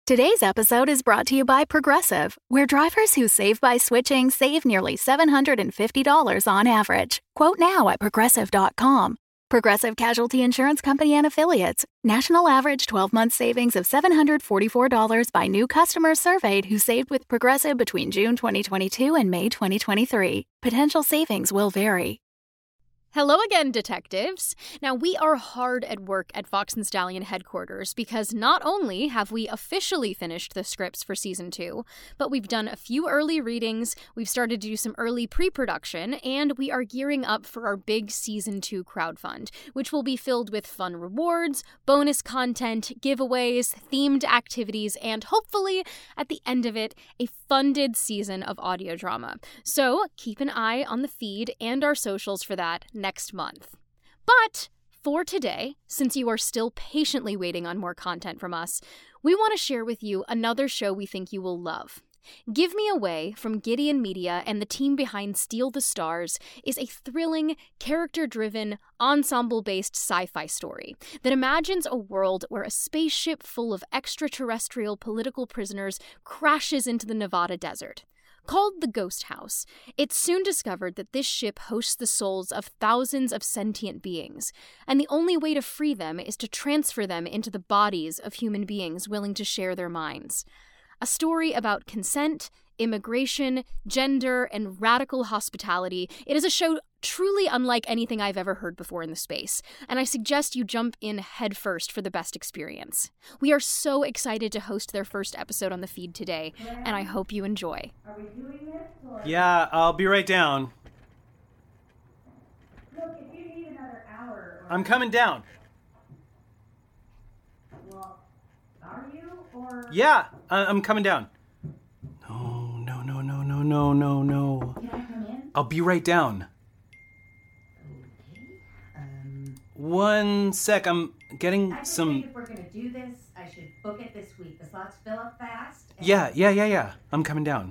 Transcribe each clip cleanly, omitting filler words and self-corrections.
Today's episode is brought to you by Progressive, where drivers who save by switching save nearly $750 on average. Quote now at Progressive.com. Progressive Casualty Insurance Company and Affiliates. National average 12-month savings of $744 by new customers surveyed who saved with Progressive between June 2022 and May 2023. Potential savings will vary. Hello again, detectives. Now, we are hard at work at Fox and Stallion headquarters because not only have we officially finished the scripts for Season 2, but we've done a few early readings, we've started to do some early pre-production, and we are gearing up for our big Season 2 crowdfund, which will be filled with fun rewards, bonus content, giveaways, themed activities, and hopefully, at the end of it, a funded season of audio drama. So, keep an eye on the feed and our socials for that next month. But for today, since you are still patiently waiting on more content from us, we want to share with you another show we think you will love. Give Me Away from Gideon Media and the team behind Steal the Stars is a thrilling, character-driven, ensemble-based sci-fi story that imagines a world where a spaceship full of extraterrestrial political prisoners crashes into the Nevada desert. Called the Ghost House, it's soon discovered that this ship hosts the souls of thousands of sentient beings, and the only way to free them is to transfer them into the bodies of human beings willing to share their minds. A story about consent, immigration, gender, and radical hospitality. It is a show truly unlike anything I've ever heard before in the space, and I suggest you jump in headfirst for the best experience. We are so excited to host their first episode on the feed today, and I hope you enjoy. Are we doing this? Or... Yeah, I'll be right down. Look, if you need another hour... Or... I'm coming down. Well, are you, or... Yeah, I'm coming down. No. Can I come in? I'll be right down. Okay. 1 sec, I'm getting I just some... think if we're going to do this, I should book it this week. The slots fill up fast. And... Yeah. I'm coming down.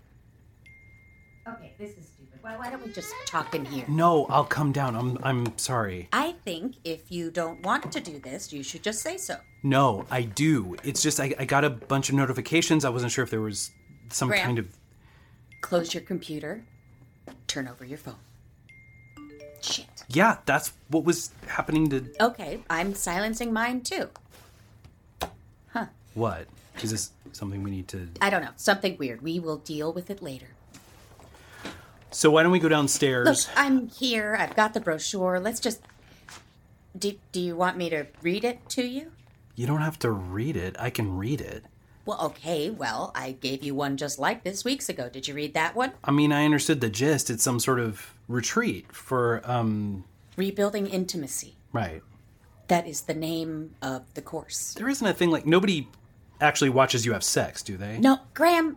Okay, this is stupid. Why don't we just talk in here? No, I'll come down. I'm sorry. I think if you don't want to do this, you should just say so. No, I do. It's just I got a bunch of notifications. I wasn't sure if there was some Graham, kind of... Close your computer. Turn over your phone. Shit. Yeah, that's what was happening to... Okay, I'm silencing mine too. Huh. What? Is this something we need to... I don't know. Something weird. We will deal with it later. So why don't we go downstairs? Look, I'm here. I've got the brochure. Let's just... Do you want me to read it to you? You don't have to read it. I can read it. Well, okay. Well, I gave you one just like this weeks ago. Did you read that one? I mean, I understood the gist. It's some sort of retreat for, Rebuilding Intimacy. Right. That is the name of the course. There isn't a thing like... Nobody actually watches you have sex, do they? No, Graham...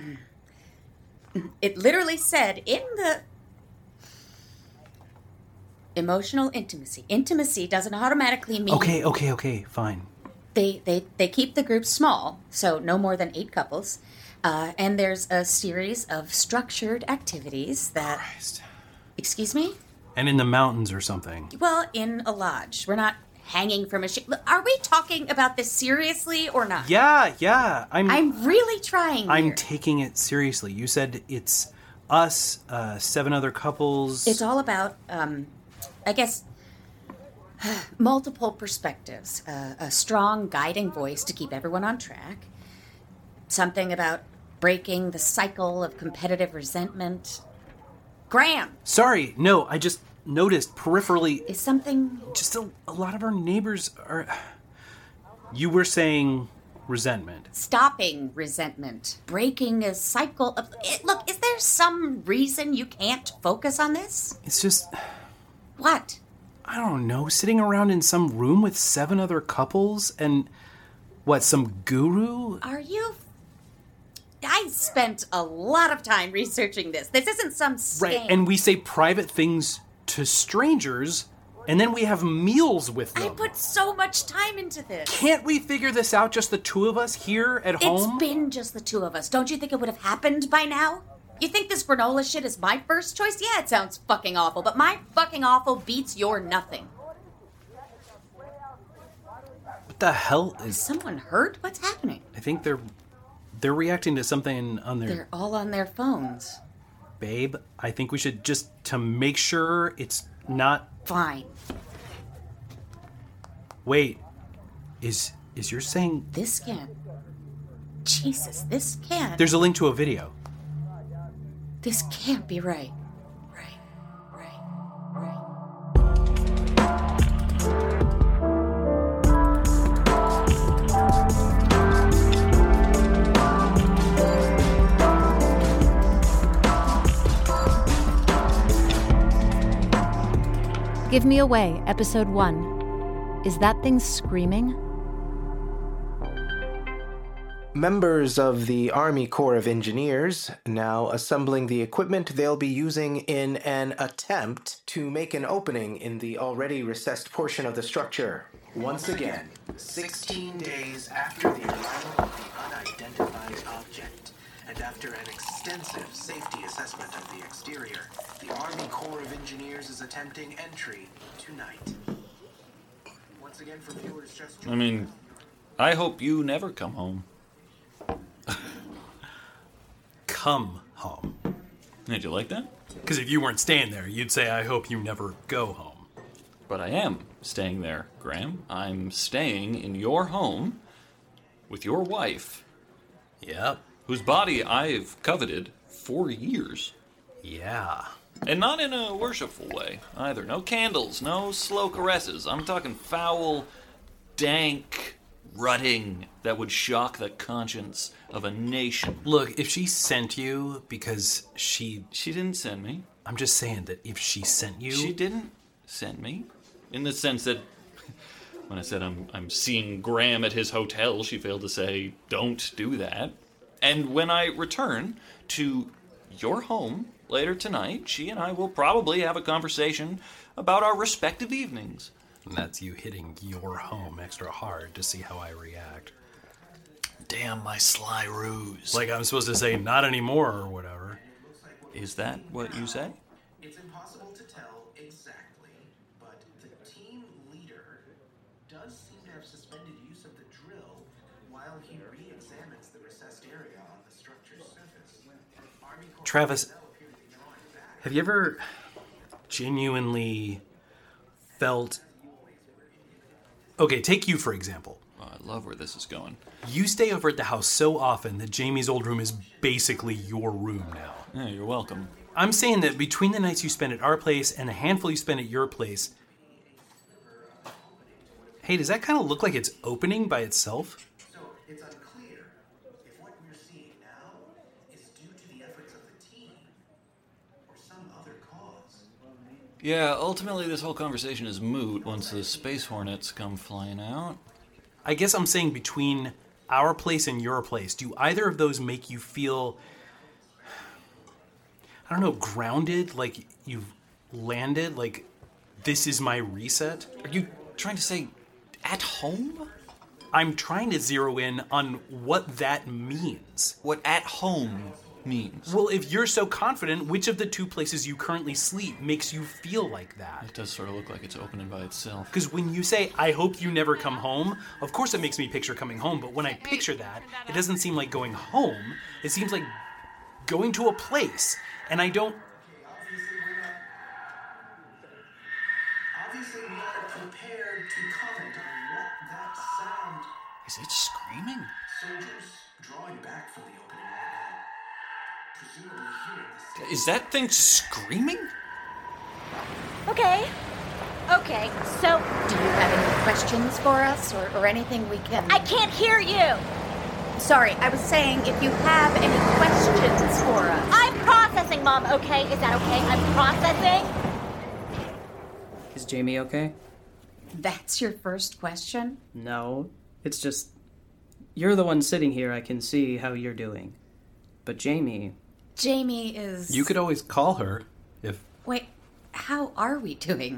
It literally said in the... Emotional intimacy. Intimacy doesn't automatically mean... Okay, fine. They keep the group small, so no more than 8 couples. And there's a series of structured activities that... Christ. Excuse me? And in the mountains or something. Well, in a lodge. We're not hanging from a ship. Are we talking about this seriously or not? Yeah. I'm really trying I'm here. taking it seriously. You said it's us, 7 other couples. It's all about, I guess... multiple perspectives, a strong guiding voice to keep everyone on track, something about breaking the cycle of competitive resentment. Graham! Sorry, no, I just noticed peripherally... Is something... Just a lot of our neighbors are... You were saying resentment. Stopping resentment. Breaking a cycle of... Look, is there some reason you can't focus on this? It's just... What? I don't know, sitting around in some room with 7 other couples and, what, some guru? Are you... I spent a lot of time researching this. This isn't some scam. Right, and we say private things to strangers, and then we have meals with them. I put so much time into this. Can't we figure this out, just the 2 of us here at home? It's been just the 2 of us. Don't you think it would have happened by now? You think this granola shit is my first choice? Yeah, it sounds fucking awful, but my fucking awful beats your nothing. What the hell Is someone hurt? What's happening? I think they're reacting to something on their... They're all on their phones. Babe, I think we should just, to make sure it's not... Fine. Wait, is yours saying... This can't... Jesus, this can't... There's a link to a video. This can't be right. Give Me Away, Episode 1. Is that thing screaming? Members of the Army Corps of Engineers now assembling the equipment they'll be using in an attempt to make an opening in the already recessed portion of the structure. Once again, 16 days after the arrival of the unidentified object, and after an extensive safety assessment of the exterior, the Army Corps of Engineers is attempting entry tonight. Once again, for viewers just... I hope you never come home. Come home. Did you like that? Because if you weren't staying there, you'd say, I hope you never go home. But I am staying there, Graham. I'm staying in your home with your wife. Yep. Whose body I've coveted for years. Yeah. And not in a worshipful way, either. No candles, no slow caresses. I'm talking foul, dank rutting that would shock the conscience of a nation. Look, if she sent you because she... She didn't send me. I'm just saying that if she sent you... She didn't send me. In the sense that when I said I'm seeing Graham at his hotel, she failed to say, don't do that. And when I return to your home later tonight, she and I will probably have a conversation about our respective evenings. And that's you hitting your home extra hard to see how I react. Damn my sly ruse. Like I'm supposed to say, not anymore or whatever. Is that what you say? It's impossible to tell exactly, but the team leader does seem to have suspended use of the drill while he re-examines the recessed area on the structure's surface. Travis, have you ever genuinely felt... Okay, take you for example. Oh, I love where this is going. You stay over at the house so often that Jamie's old room is basically your room now. Yeah, you're welcome. I'm saying that between the nights you spend at our place and the handful you spend at your place... Hey, does that kind of look like it's opening by itself? So it's unclear if what we're seeing now is due to the efforts of the team or some other cause. Yeah, ultimately this whole conversation is moot once the Space Hornets come flying out. I guess I'm saying between our place and your place, do either of those make you feel, I don't know, grounded? Like you've landed? Like this is my reset? Are you trying to say at home? I'm trying to zero in on what that means. What at home means. Well, if you're so confident, which of the two places you currently sleep makes you feel like that? It does sort of look like it's opening by itself. Because when you say, I hope you never come home, of course it makes me picture coming home, but when I picture that, it doesn't seem like going home. It seems like going to a place, and I don't... Obviously, we are prepared to comment on what that sound... Is it screaming? Soldiers drawing back from the opening right now. Presumably hearing the... Is that thing screaming? Okay, so... Do you have any questions for us or anything we can... I can't hear you! Sorry, I was saying if you have any questions for us. I'm processing, Mom, okay? Is that okay? I'm processing. Is Jamie okay? That's your first question? No, it's just... You're the one sitting here, I can see how you're doing. But Jamie... Jamie is... You could always call her, if... Wait, how are we doing?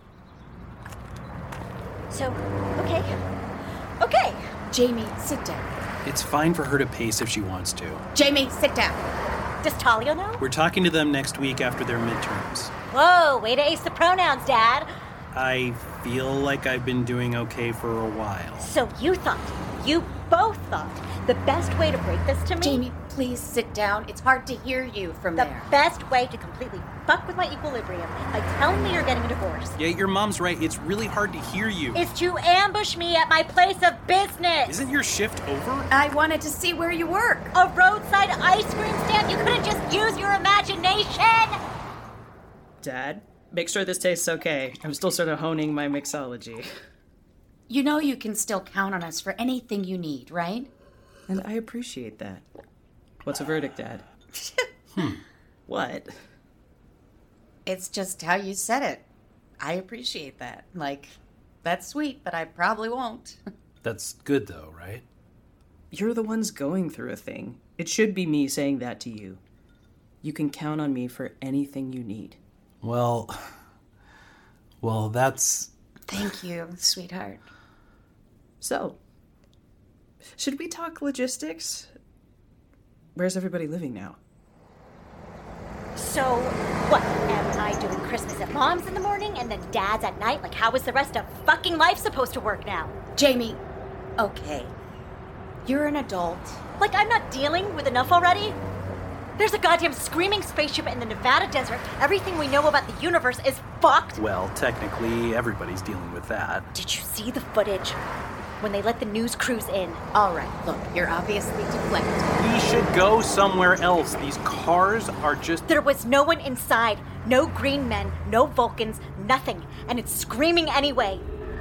So, okay. Jamie, sit down. It's fine for her to pace if she wants to. Jamie, sit down. Does Talia know? We're talking to them next week after their midterms. Whoa, way to ace the pronouns, Dad. I feel like I've been doing okay for a while. So you both thought, The best way to break this to me... Jamie, please sit down. It's hard to hear you from there. The best way to completely fuck with my equilibrium by telling me you're getting a divorce... Yeah, your mom's right. It's really hard to hear you. ...is to ambush me at my place of business. Isn't your shift over? I wanted to see where you work. A roadside ice cream stand? You couldn't just use your imagination? Dad, make sure this tastes okay. I'm still sort of honing my mixology. You know you can still count on us for anything you need, right? And I appreciate that. What's a verdict, Dad? What? It's just how you said it. I appreciate that. Like, that's sweet, but I probably won't. That's good, though, right? You're the ones going through a thing. It should be me saying that to you. You can count on me for anything you need. Well, that's... Thank you, sweetheart. So, should we talk logistics? Where's everybody living now? So, what? Am I doing Christmas at Mom's in the morning and then Dad's at night? Like, how is the rest of fucking life supposed to work now? Jamie, okay. You're an adult. Like, I'm not dealing with enough already? There's a goddamn screaming spaceship in the Nevada desert. Everything we know about the universe is fucked. Well, technically, everybody's dealing with that. Did you see the footage? When they let the news crews in. All right, look, you're obviously deflected. We should go somewhere else. These cars are just... There was no one inside. No green men, no Vulcans, nothing. And it's screaming anyway.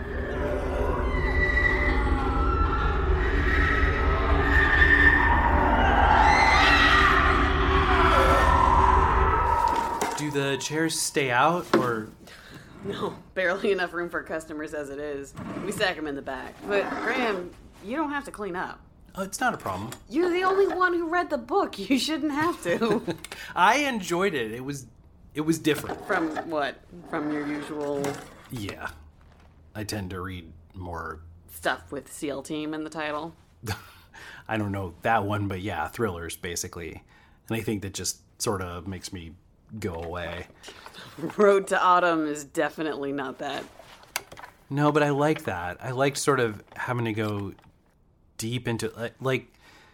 Do the chairs stay out, or... No, barely enough room for customers as it is. We stack them in the back. But, Graham, you don't have to clean up. Oh, it's not a problem. You're the only one who read the book. You shouldn't have to. I enjoyed it. It was different. From what? From your usual... Yeah. I tend to read more... stuff with SEAL Team in the title. I don't know that one, but yeah, thrillers, basically. And I think that just sort of makes me go away. Road to Autumn is definitely not that. No, but I like that. I liked sort of having to go deep into, like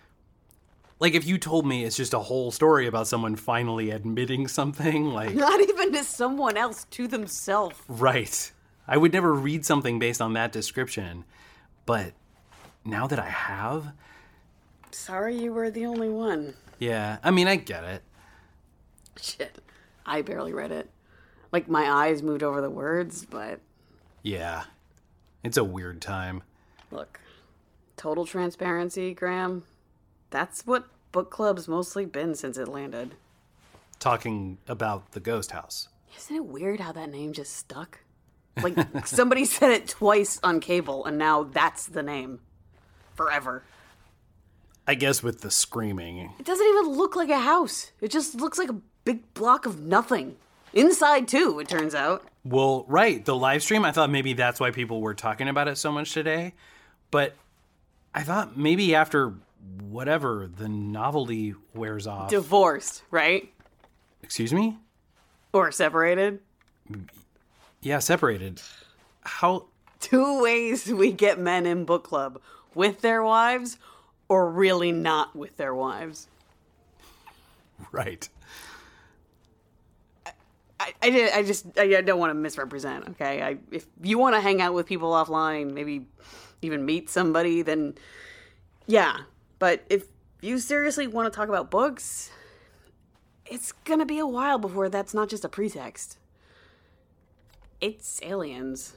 if you told me it's just a whole story about someone finally admitting something, like... Not even to someone else, to themselves. Right. I would never read something based on that description. But now that I have... Sorry you were the only one. Yeah, I mean, I get it. Shit. I barely read it. Like, my eyes moved over the words, but... Yeah. It's a weird time. Look, total transparency, Graham. That's what book club's mostly been since it landed. Talking about the ghost house. Isn't it weird how that name just stuck? Like, somebody said it twice on cable, and now that's the name. Forever. I guess with the screaming. It doesn't even look like a house. It just looks like a big block of nothing. Inside, too, it turns out. Well, right. The live stream, I thought maybe that's why people were talking about it so much today. But I thought maybe after whatever, the novelty wears off. Divorced, right? Excuse me? Or separated? Yeah, separated. How? 2 ways we get men in book club. With their wives, or really not with their wives. Right. I don't want to misrepresent, okay? If you want to hang out with people offline, maybe even meet somebody, then yeah. But if you seriously want to talk about books, it's gonna be a while before that's not just a pretext. It's aliens.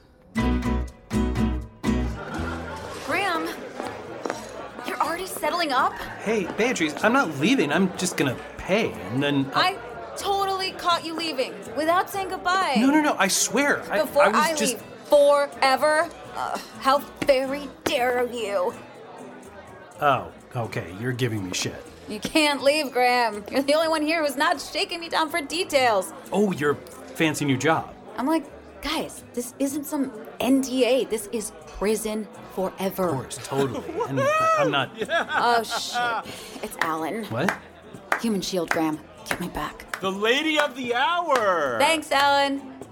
Graham, you're already settling up? Hey, Beatrice, I'm not leaving. I'm just gonna pay, and then... I totally caught you leaving without saying goodbye. No, I swear. Before I leave forever? How very dare you? Oh, okay, you're giving me shit. You can't leave, Graham. You're the only one here who's not shaking me down for details. Oh, your fancy new job. I'm like, guys, this isn't some NDA. This is prison forever. Of course, totally. And I'm not... Oh, shit. It's Alan. What? Human shield, Graham. Get me back. The lady of the hour! Thanks, Alan.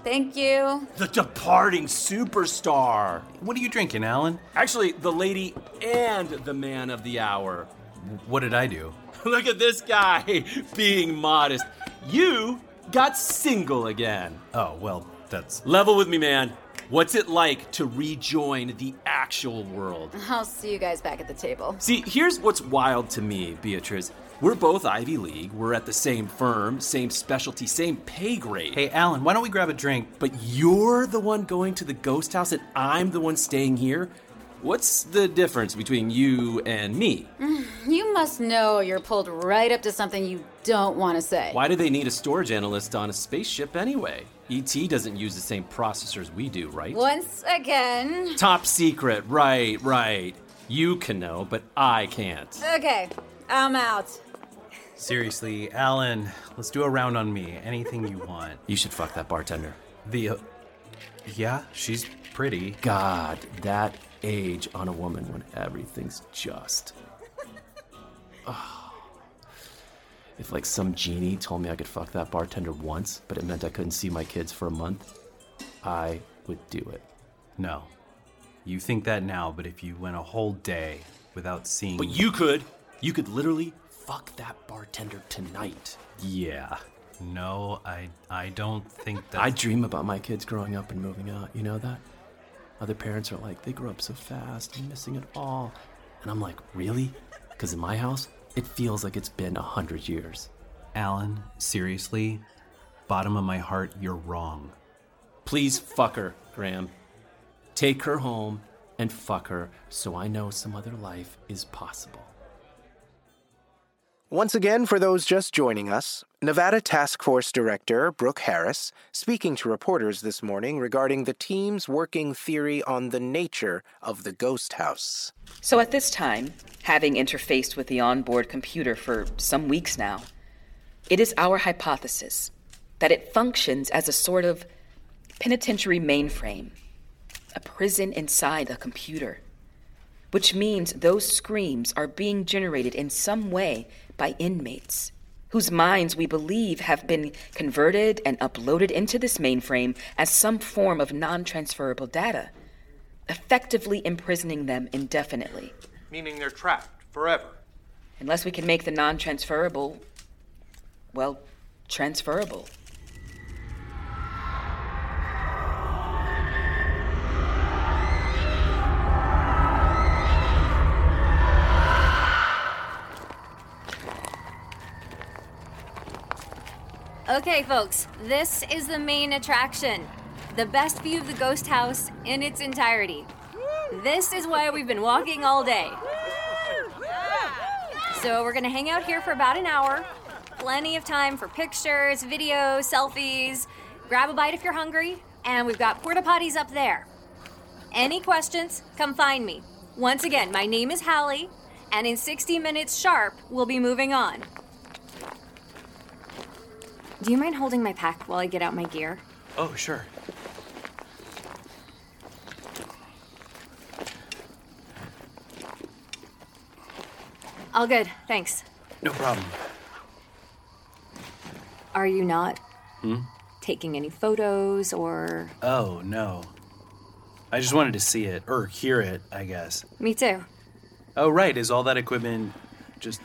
Thank you. The departing superstar. What are you drinking, Alan? Actually, the lady and the man of the hour. What did I do? Look at this guy being modest. You got single again. Oh, well, that's... Level with me, man. What's it like to rejoin the actual world? I'll see you guys back at the table. See, here's what's wild to me, Beatrice. We're both Ivy League. We're at the same firm, same specialty, same pay grade. Hey, Alan, why don't we grab a drink? But you're the one going to the ghost house and I'm the one staying here? What's the difference between you and me? You must know you're pulled right up to something you don't want to say. Why do they need a storage analyst on a spaceship anyway? ET doesn't use the same processors we do, right? Once again. Top secret, right. You can know, but I can't. Okay, I'm out. Seriously, Alan, let's do a round on me. Anything you want. You should fuck that bartender. Yeah, she's pretty. God, that age on a woman when everything's just... Oh. If like some genie told me I could fuck that bartender once, but it meant I couldn't see my kids for a month, I would do it. No. You think that now, but if you went a whole day without seeing... But you could! You could literally fuck that bartender tonight. Yeah. No, I don't think that... I dream about my kids growing up and moving out, you know that? Other parents are like, they grew up so fast, I'm missing it all. And I'm like, really? Because in my house, it feels like it's been 100 years. Alan, seriously, bottom of my heart, you're wrong. Please fuck her, Graham. Take her home and fuck her so I know some other life is possible. Once again, for those just joining us, Nevada Task Force Director Brooke Harris speaking to reporters this morning regarding the team's working theory on the nature of the ghost house. So at this time, having interfaced with the onboard computer for some weeks now, it is our hypothesis that it functions as a sort of penitentiary mainframe, a prison inside a computer, which means those screams are being generated in some way by inmates, whose minds we believe have been converted and uploaded into this mainframe as some form of non-transferable data, effectively imprisoning them indefinitely. Meaning they're trapped forever. Unless we can make the non-transferable, well, transferable. Okay, folks, this is the main attraction. The best view of the ghost house in its entirety. This is why we've been walking all day. So we're gonna hang out here for about an hour. Plenty of time for pictures, videos, selfies. Grab a bite if you're hungry. And we've got porta potties up there. Any questions, come find me. Once again, my name is Hallie, and in 60 minutes sharp, we'll be moving on. Do you mind holding my pack while I get out my gear? Oh, sure. All good, thanks. No problem. Are you not taking any photos or... Oh, no. I just wanted to see it, or hear it, I guess. Me too. Oh, right. Is all that equipment just...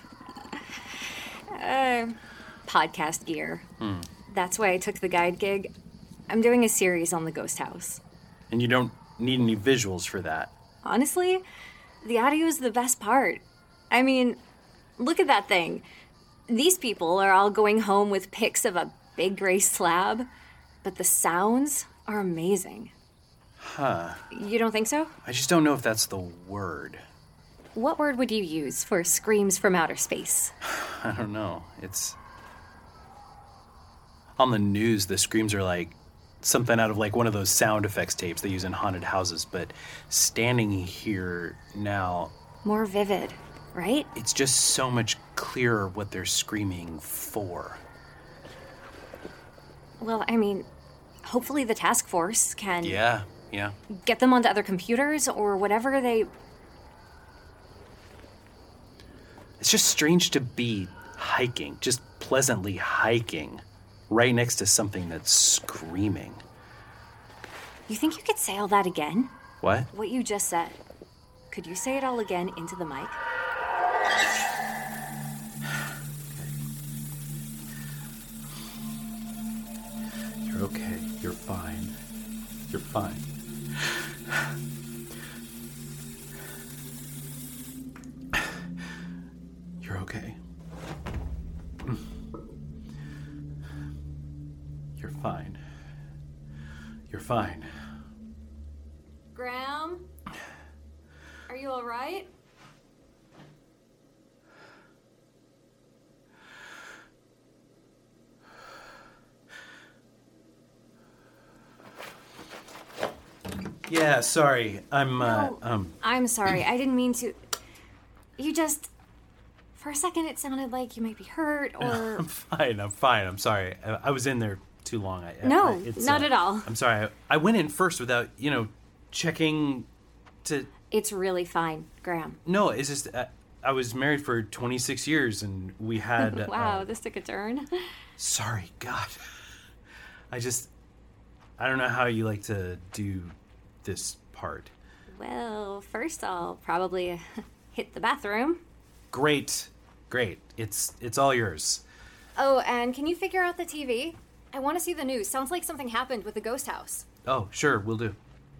Podcast gear. That's why I took the guide gig. I'm doing a series on the ghost house. And you don't need any visuals for that. Honestly, the audio is the best part. I mean, look at that thing. These people are all going home with pics of a big gray slab, but the sounds are amazing. Huh. You don't think so? I just don't know if that's the word. What word would you use for screams from outer space? I don't know. It's... On the news, the screams are like something out of like one of those sound effects tapes they use in haunted houses, but standing here now... More vivid, right? It's just so much clearer what they're screaming for. Well, I mean, hopefully the task force can... Yeah. Get them onto other computers or whatever they... It's just strange to be hiking, just pleasantly hiking, right next to something that's screaming. You think you could say all that again? What? What you just said. Could you say it all again into the mic? You're okay. You're fine. You're fine. You're okay. You're fine. You're fine. Graham? Are you all right? Yeah, sorry. I'm sorry. I didn't mean to. You just. For a second, it sounded like you might be hurt or. I'm fine. I'm sorry. I was in there too long. No, not at all. I'm sorry. I went in first without, checking to. It's really fine, Graham. No, it's just I was married for 26 years and we had. Wow, this took a turn. Sorry, God. I don't know how you like to do this part. Well, first I'll probably hit the bathroom. Great. It's all yours. Oh, and can you figure out the TV? I want to see the news. Sounds like something happened with the ghost house. Oh, sure, we'll do.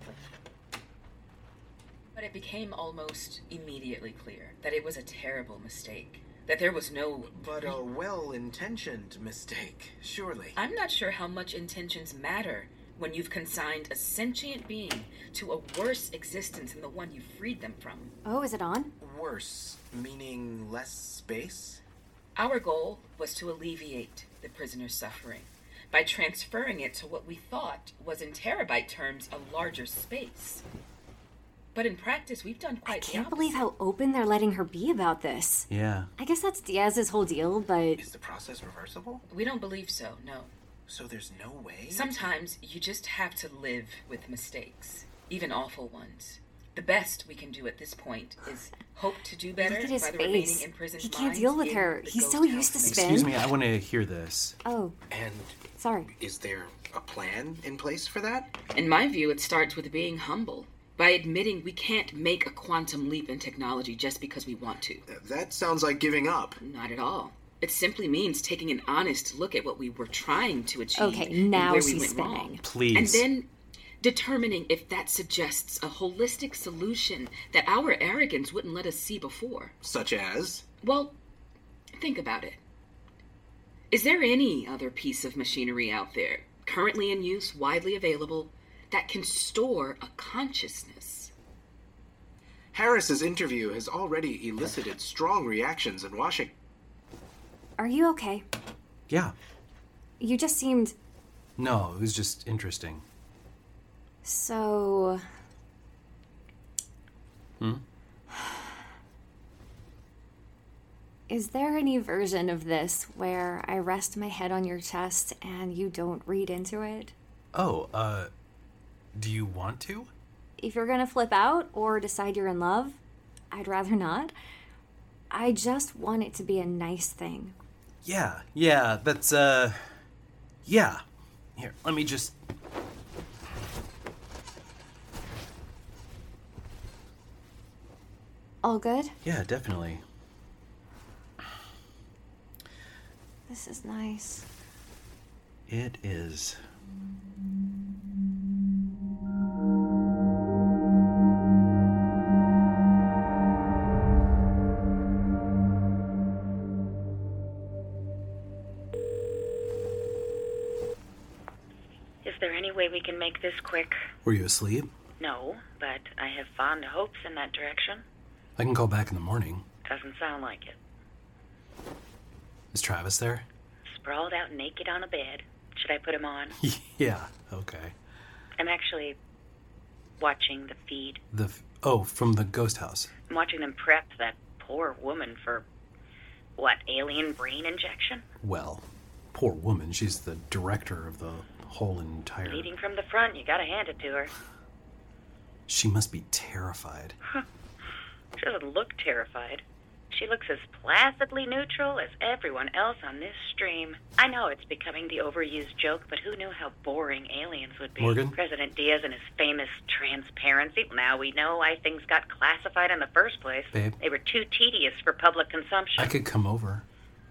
But it became almost immediately clear that it was a terrible mistake. That there was no... But a well-intentioned mistake, surely. I'm not sure how much intentions matter when you've consigned a sentient being to a worse existence than the one you freed them from. Oh, is it on? Worse, meaning less space? Our goal was to alleviate the prisoner's suffering by transferring it to what we thought was, in terabyte terms, a larger space. But in practice, we've done quite the opposite. I can't believe how open they're letting her be about this. Yeah. I guess that's Diaz's whole deal, but... Is the process reversible? We don't believe so, no. So there's no way? Sometimes you just have to live with mistakes, even awful ones. The best we can do at this point is hope to do better. Look at his by the face. remaining imprisoned He can't minds deal with in her. the He's ghost so used to house. spin. Excuse me, I want to hear this. Oh. And sorry. Is there a plan in place for that? In my view, it starts with being humble. By admitting we can't make a quantum leap in technology just because we want to. That sounds like giving up. Not at all. It simply means taking an honest look at what we were trying to achieve. Okay, now and where she's we went spinning. wrong. Please. And then determining if that suggests a holistic solution that our arrogance wouldn't let us see before. Such as? Well, think about it. Is there any other piece of machinery out there, currently in use, widely available, that can store a consciousness? Harris's interview has already elicited strong reactions in Washington. Are you okay? Yeah. You just seemed... No, it was just interesting. So... Is there any version of this where I rest my head on your chest and you don't read into it? Oh, do you want to? If you're gonna flip out or decide you're in love, I'd rather not. I just want it to be a nice thing. Yeah, that's, yeah. Here, let me just... All good? Yeah, definitely. This is nice. It is. Is there any way we can make this quick? Were you asleep? No, but I have fond hopes in that direction. I can call back in the morning. Doesn't sound like it. Is Travis there? Sprawled out naked on a bed. Should I put him on? Yeah, okay. I'm actually watching the feed. From the ghost house. I'm watching them prep that poor woman for, what, alien brain injection? Well, poor woman. She's the director of the whole entire... Leading from the front, you gotta hand it to her. She must be terrified. She doesn't look terrified. She looks as placidly neutral as everyone else on this stream. I know it's becoming the overused joke, but who knew how boring aliens would be? Morgan? President Diaz and his famous transparency. Now we know why things got classified in the first place. Babe. They were too tedious for public consumption. I could come over.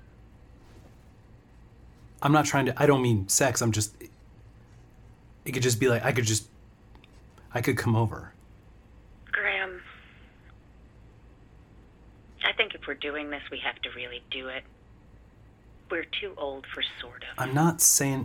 I'm not trying to... I don't mean sex. I'm just... It could just be like... I could come over. Graham, I think if we're doing this, we have to really do it. We're too old for sort of. I'm not saying...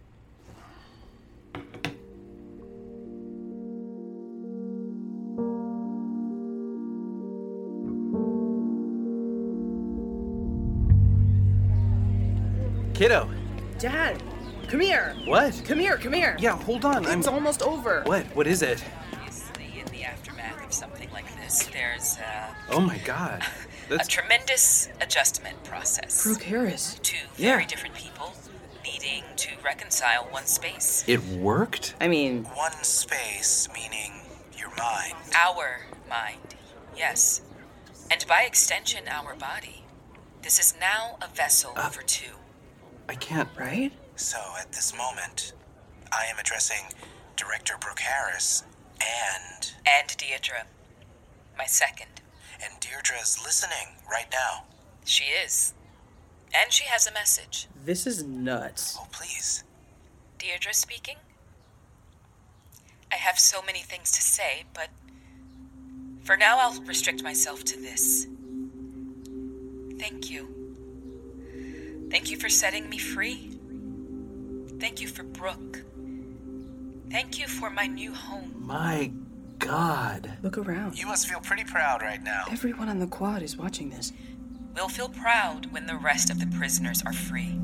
Kiddo. Dad, come here. What? Come here. Yeah, hold on. It's almost over. What is it? Obviously, in the aftermath of something like this, there's Oh my god. a tremendous adjustment process. Brooke Harris. Two very different people needing to reconcile one space. It worked? I mean... One space, meaning your mind. Our mind, yes. And by extension, our body. This is now a vessel for two. I can't... Right? So, at this moment, I am addressing Director Brooke Harris and... And Deirdre, my second. And Deirdre's listening right now. She is. And she has a message. This is nuts. Oh, please. Deirdre speaking? I have so many things to say, but for now I'll restrict myself to this. Thank you. Thank you for setting me free. Thank you for Brooke. Thank you for my new home. My God. Look around. You must feel pretty proud right now. Everyone on the quad is watching this. We'll feel proud when the rest of the prisoners are free.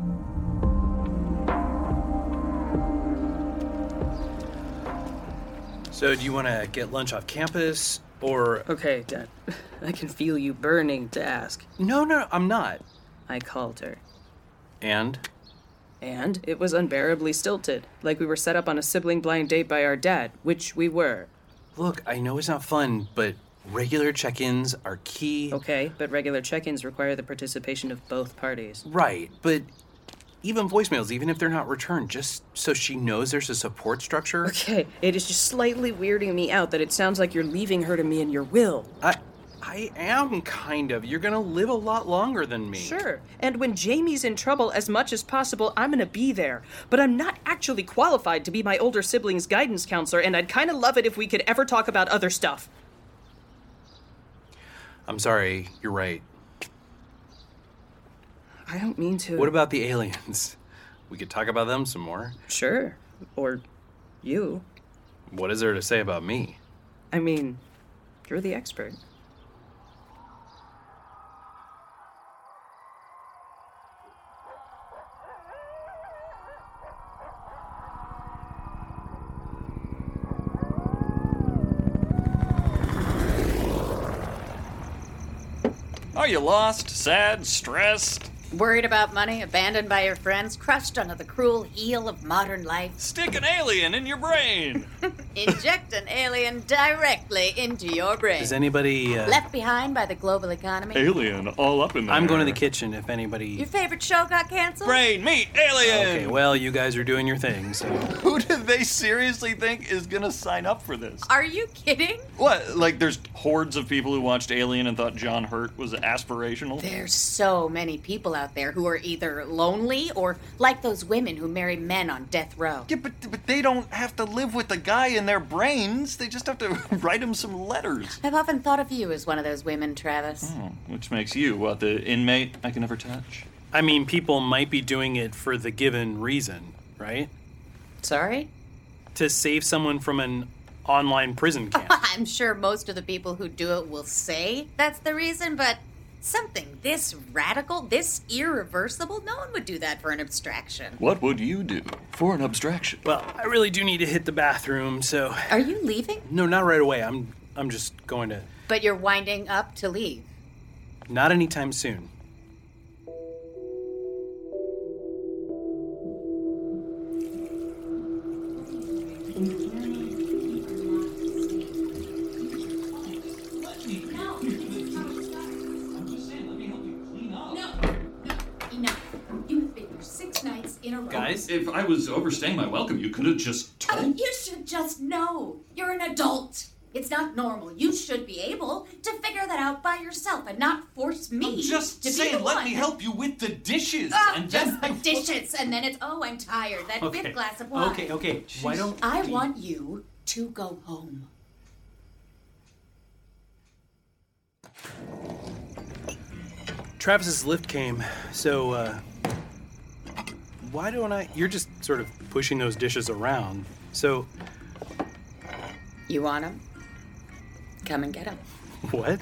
So, do you want to get lunch off campus, or... Okay, Dad. I can feel you burning to ask. No, I'm not. I called her. And? And it was unbearably stilted, like we were set up on a sibling blind date by our dad, which we were. Look, I know it's not fun, but regular check-ins are key. Okay, but regular check-ins require the participation of both parties. Right, but even voicemails, even if they're not returned, just so she knows there's a support structure. Okay, it is just slightly weirding me out that it sounds like you're leaving her to me in your will. I am, kind of. You're gonna live a lot longer than me. Sure. And when Jamie's in trouble, as much as possible, I'm gonna be there. But I'm not actually qualified to be my older sibling's guidance counselor, and I'd kind of love it if we could ever talk about other stuff. I'm sorry, you're right. I don't mean to... What about the aliens? We could talk about them some more. Sure. Or you. What is there to say about me? I mean, you're the expert. Are you lost, sad, stressed? Worried about money, abandoned by your friends, crushed under the cruel heel of modern life? Stick an alien in your brain! Inject an alien directly into your brain. Is anybody... Left behind by the global economy? Alien all up in there. I'm going to the kitchen if anybody... Your favorite show got canceled? Brain, meat, alien! Okay, well, you guys are doing your thing, so... Who do they seriously think is going to sign up for this? Are you kidding? What, like there's hordes of people who watched Alien and thought John Hurt was aspirational? There's so many people out there who are either lonely or like those women who marry men on death row. Yeah, but they don't have to live with the guy in their brains. They just have to write him some letters. I've often thought of you as one of those women, Travis. Oh, which makes you, what, the inmate I can never touch? I mean, people might be doing it for the given reason, right? Sorry? To save someone from an online prison camp. I'm sure most of the people who do it will say that's the reason, but something this radical, this irreversible, no one would do that for an abstraction. What would you do for an abstraction? Well, I really do need to hit the bathroom, so... Are you leaving? No, not right away. I'm just going to... But you're winding up to leave. Not anytime soon. guys. If I was overstaying my welcome, you could have just told. You should just know. You're an adult. It's not normal. You should be able to figure that out by yourself and not force me I'm just to saying, be the let one. me help you with the dishes. And just the dishes, and then it's, I'm tired. That fifth glass of wine. Okay. Why don't I want you to go home. Travis's lift came, so, why don't I... You're just sort of pushing those dishes around, so... You want them? Come and get them. What?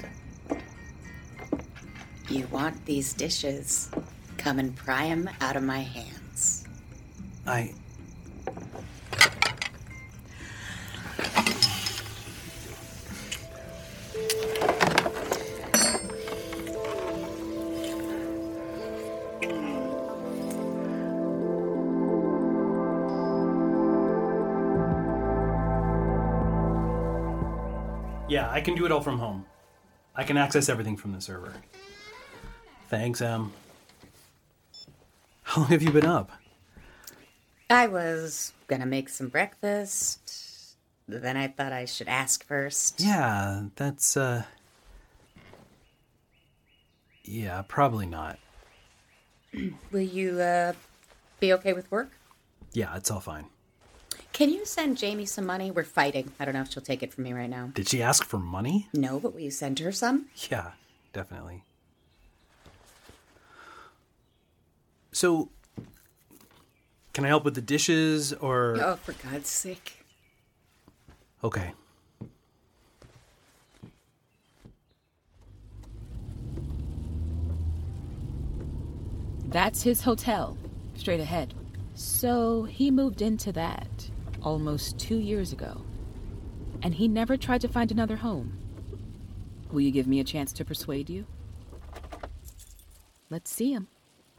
You want these dishes? Come and pry them out of my hands. Yeah, I can do it all from home. I can access everything from the server. Thanks, Em. How long have you been up? I was gonna make some breakfast. Then I thought I should ask first. Yeah, that's, yeah, probably not. Will you, be okay with work? Yeah, it's all fine. Can you send Jamie some money? We're fighting. I don't know if she'll take it from me right now. Did she ask for money? No, but will you send her some? Yeah, definitely. So, can I help with the dishes, or... Oh, for God's sake. Okay. That's his hotel, straight ahead. So he moved into that almost 2 years ago. And he never tried to find another home. Will you give me a chance to persuade you? Let's see him.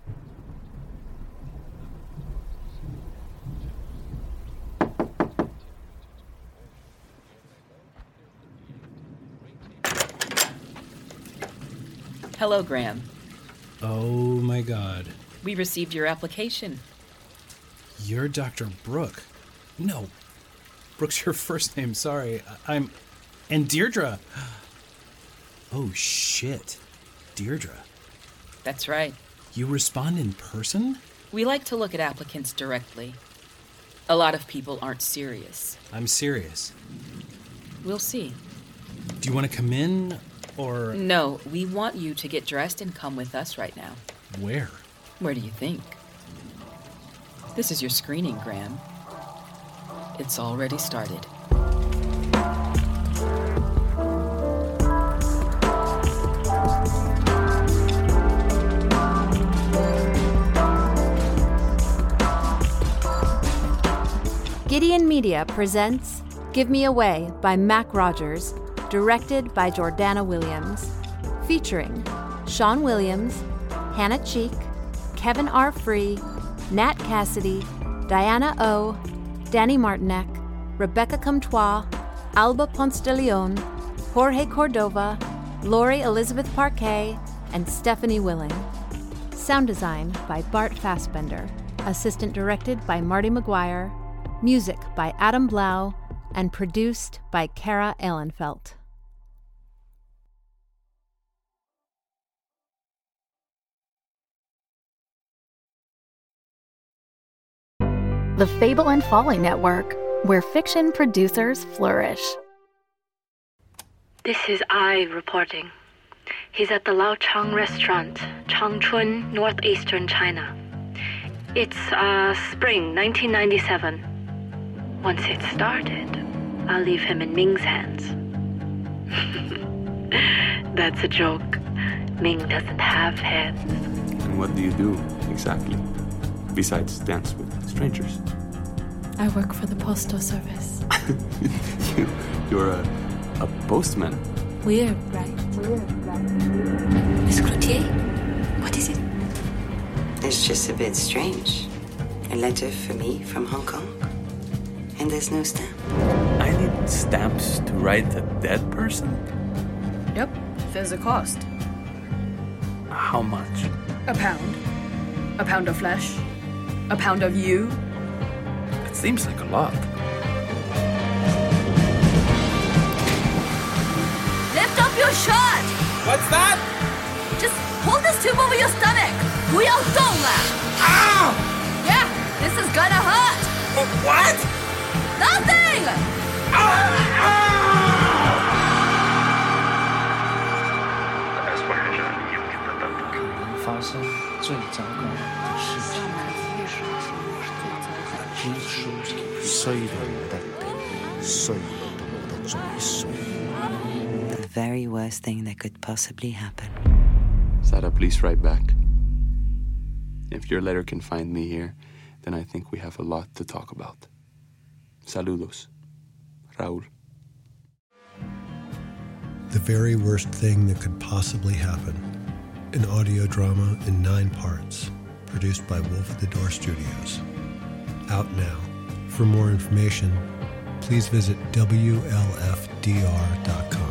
Hello, Graham. Oh my God. We received your application. You're Dr. Brooke. No. Brooke's your first name, sorry. And Deirdre. Oh shit. Deirdre. That's right. You respond in person? We like to look at applicants directly. A lot of people aren't serious. I'm serious. We'll see. Do you want to come in, or... No, we want you to get dressed and come with us right now. Where? Where do you think? This is your screening, Graham. It's already started. Gideon Media presents Give Me Away by Mac Rogers, directed by Jordana Williams, featuring Sean Williams, Hannah Cheek, Kevin R. Free, Nat Cassidy, Diana O, Danny Martinek, Rebecca Comtois, Alba Ponce de Leon, Jorge Cordova, Lori Elizabeth Parquet, and Stephanie Willing. Sound design by Bart Fassbender. Assistant directed by Marty McGuire. Music by Adam Blau. And produced by Kara Ehlenfelt. The Fable and Folly Network, where fiction producers flourish. This is I reporting. He's at the Lao Chang restaurant, Changchun, northeastern China. It's spring 1997. Once it's started, I'll leave him in Ming's hands. That's a joke. Ming doesn't have hands. And what do you do, exactly? Besides dance with strangers? I work for the postal service. You're a postman. Weird, right? Miss Cloutier, what is it? It's just a bit strange. A letter for me from Hong Kong. And there's no stamp. I need stamps to write a dead person? Yep, there's a cost. How much? £1. A pound of flesh. A pound of you? It seems like a lot. Lift up your shirt! What's that? Just hold this tube over your stomach! 不要动了! Ow! Yeah, this is gonna hurt! What? Nothing! 发生最糟糕的事情，衰老的地，衰到我的嘴唇。 The very worst thing that could possibly happen. Sada, please write back. If your letter can find me here, then I think we have a lot to talk about. Saludos. Raúl. The very worst thing that could possibly happen. An audio drama in 9 parts, produced by Wolf at the Door Studios. Out now. For more information, please visit WLFDR.com.